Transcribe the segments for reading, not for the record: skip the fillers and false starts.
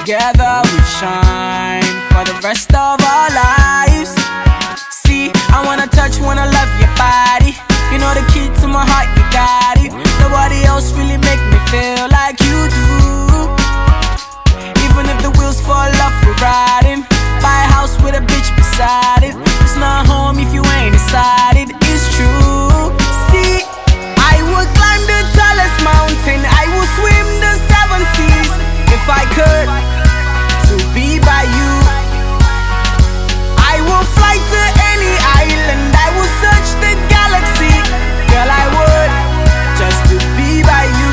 Together we shine for the rest of our lives. See, I wanna touch, wanna love your body. You know the key to my heart, you got it. Nobody else really make me feel like you do. Even if the wheels fall off, we're riding. Buy a house with a bitch beside it. It's not home if you ain't inside it. It's true. See, I would climb the tallest mountain, I would swim the 7 seas if I could, to be by you. I will fly to any island, I will search the galaxy. Girl, I would, just to be by you.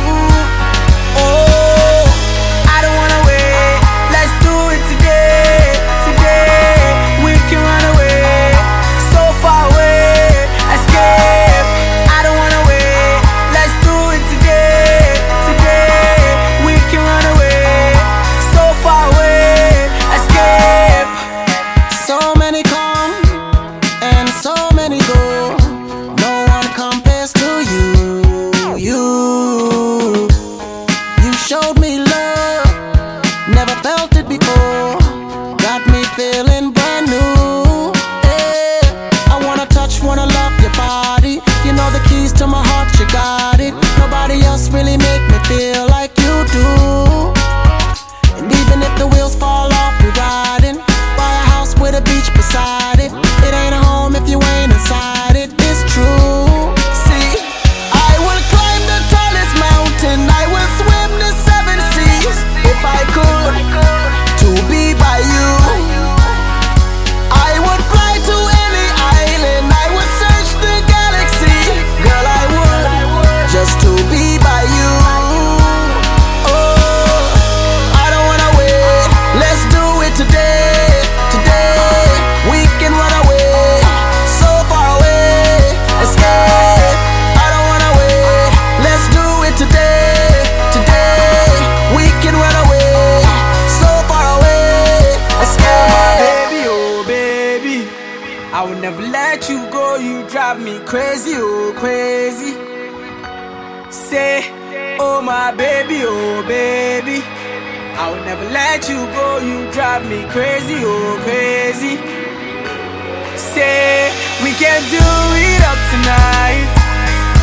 Oh, I don't wanna wait, let's do it today. Today, we can run away, so far away, escape. I don't wanna wait, let's do it today. Today, we can run away, so far away, escape. So many come and so many go. No one compares to you. You showed me love, never felt it before. Got me feeling brand new. Yeah. I wanna touch, wanna love your body. You know the keys to my heart, you got it. Nobody else really make me feel like you do. And even if the wheels fall off, we're riding. Buy a house with a beach beside it. It ain't a home if you ain't inside it. It's true. See, I will climb the tallest mountain, I will swim the 7 seas if I could, to be by you. I would fly to any island, I would search the galaxy. Girl, I would, just to be by you. Oh, I don't wanna wait, let's do it today. Today, we can run away, so far away, escape. I don't wanna wait, let's do it today. Today, we can run away, so far away, escape. Baby, oh baby, I will never let you go. You drive me crazy, oh crazy. Say, oh my baby, oh baby, I will never let you go. You drive me crazy, oh crazy. Say, we can do it up tonight.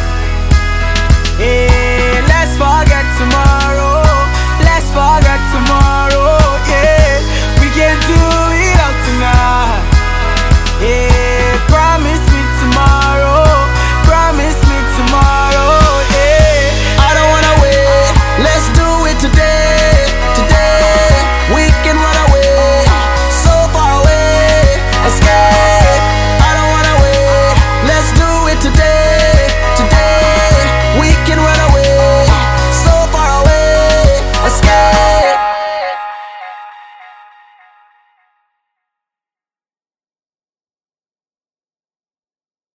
Hey, let's forget tomorrow. Let's forget tomorrow.